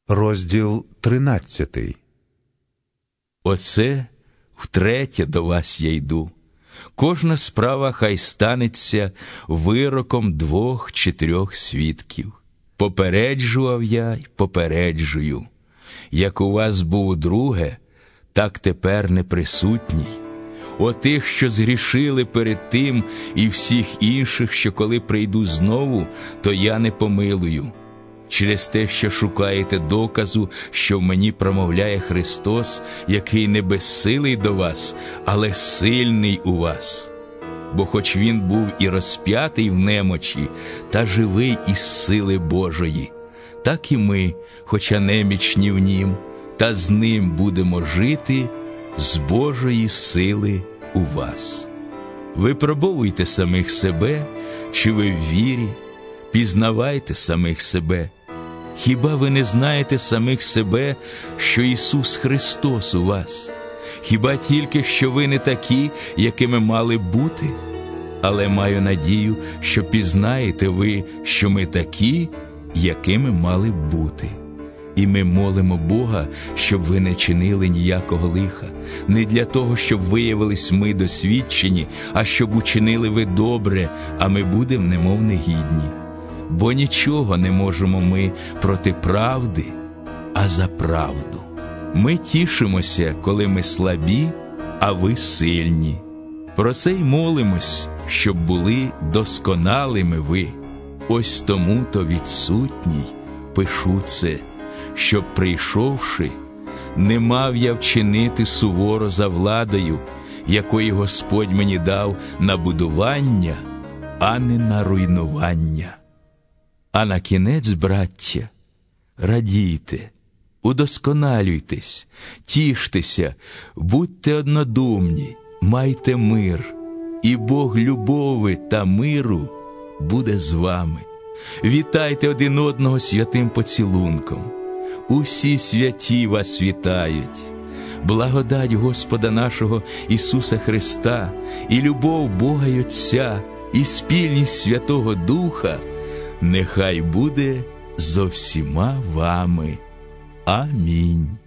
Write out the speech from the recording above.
Розділ 13. Оце втретє до вас я йду. Кожна справа хай станеться вироком 2 чи 3 свідків. Попереджував я й попереджую. Як у вас був друге, так тепер неприсутній. Отих, що згрішили перед тим, і всіх інших, що коли прийду знову, то я не помилую. Через те, що шукаєте доказу, що в мені промовляє Христос, який не безсилий до вас, але сильний у вас. Бо хоч Він був і розп'ятий в немочі, та живий із сили Божої, так і ми, хоча немічні в Нім, та з Ним будемо жити з Божої сили у вас. Випробовуйте самих себе, чи ви в вірі, пізнавайте самих себе. Хіба ви не знаєте самих себе, що Ісус Христос у вас? Хіба тільки, що ви не такі, якими мали бути? Але маю надію, що пізнаєте ви, що ми такі, якими мали бути. І ми молимо Бога, щоб ви не чинили ніякого лиха, не для того, щоб виявились ми досвідчені, а щоб учинили ви добре, а ми будемо немов негідні. Бо нічого не можемо ми проти правди, а за правду. Ми тішимося, коли ми слабі, а ви сильні. Про це й молимось, щоб були досконалими ви. Ось тому-то відсутній пишу це, щоб, прийшовши, не мав я вчинити суворо за владою, якої Господь мені дав на будування, а не на руйнування. А на кінець, браття, радійте, удосконалюйтесь, тіштеся, будьте однодумні, майте мир, і Бог любови та миру буде з вами. Вітайте один одного святим поцілунком. Усі святі вас вітають. Благодать Господа нашого Ісуса Христа, і любов Бога й Отця, і спільність Святого Духа нехай буде зо всіма вами. Амінь.